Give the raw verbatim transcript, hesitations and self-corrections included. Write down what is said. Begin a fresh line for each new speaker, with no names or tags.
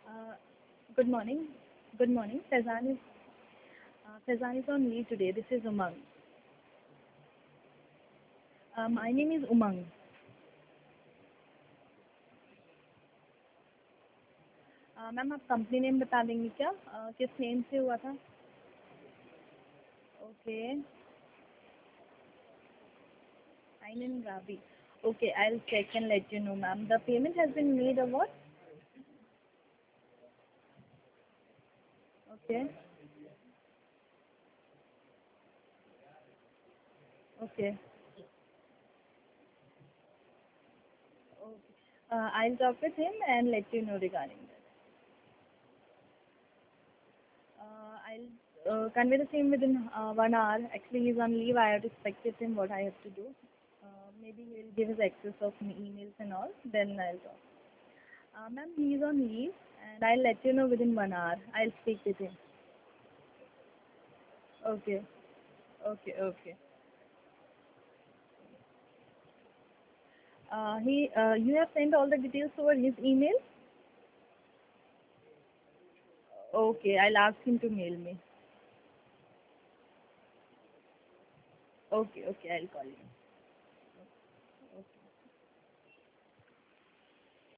Uh, Good morning. Good morning. Faizan is uh, Faizan is on leave today. This is Umang. Uh, my name is Umang. Uh, ma'am आप company name बता देंगी क्या? uh, किस name से हुआ था? Okay. Ain and Ravi. Okay, I'll check and let you know, ma'am. The payment has been made or what? Okay. Okay. Okay. Uh, I'll talk with him and let you know regarding that. Uh, I'll uh, convey the same within uh, one hour. Actually, he's on leave. I have to speak with him what I have to do. Uh, maybe he'll give us access of me emails and all. Then I'll talk. Uh, ma'am, he's on leave, and I'll let you know within one hour. I'll speak with him. Okay. Okay. Okay. Uh, he, uh, you have sent all the details over his email. Okay, I'll ask him to mail me. Okay. Okay. I'll call you.